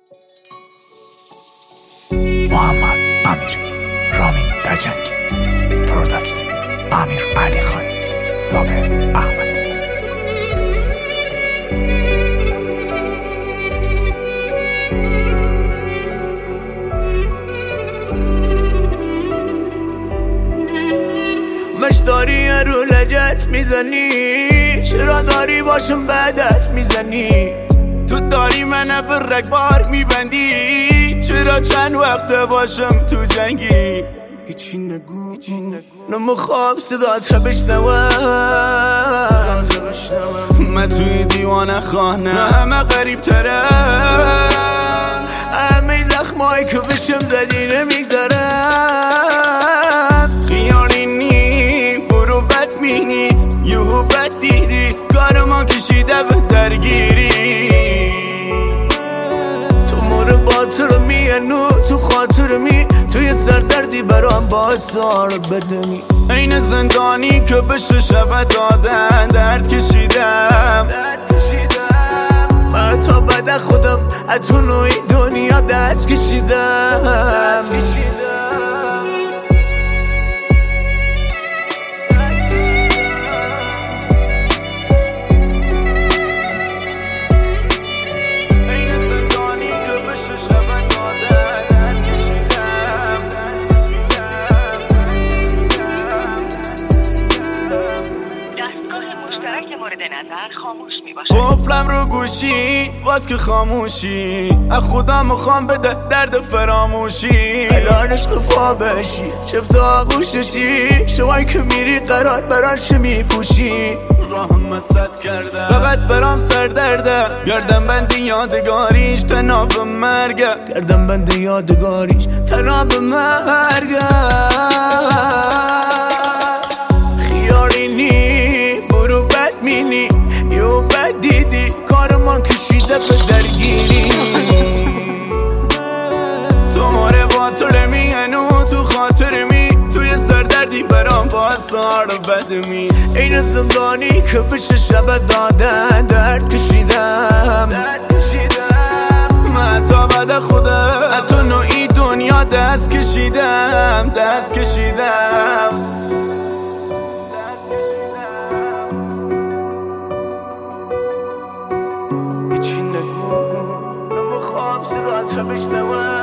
محمد امیری، رامین تجنگی، پروداکت امیر علی خانی، صابر احمد. مش داری رو لجت میزنی، چرا داری باشم بدت میزنی؟ تو داری منو به رگبار میبندی، چرا چند وقت باشم تو جنگی؟ هیچی نگو نمیخوام صدات رو بشنوم، من توی دیوانه خانه همه غریب ترم، همه زخمایی که بشم زدی نمیگذارم. خیالی نی برو بد مینی، یهو بد دیدی کار ما کشیده به درگیری. تو مور باطر میانو تو خاطر می، توی سردردی برام باسار بدمی. این زندانی که بشه شب دادن درد کشیدم، من تا بعد خودم اتو نوعی دنیا دست کشیدم. قفلم رو گوشی باز که خاموشی، از خدا میخوام بده درد فراموشی. الان عشق فا بشی چفت آغوششی، شوایی که میری قرار براش میپوشی. راهم مسد کردم فقط برام سردرده، گردم بندی یادگاریش تناب مرگه، گردم بندی یادگاریش تناب مرگه. خیاری نی برو بد مینی، یو بد دیدی کار ما کشیده به درگیری. تو ماره با تو میانو تو خاطر می، توی سردردی برام باسار بدمی. این زندانی که بشه شب دادن درد کشیدم، من تا بعد خودم تو نوعی دنیا دست کشیدم. هیچی نگو نمیخوام صدات رو بشنوم.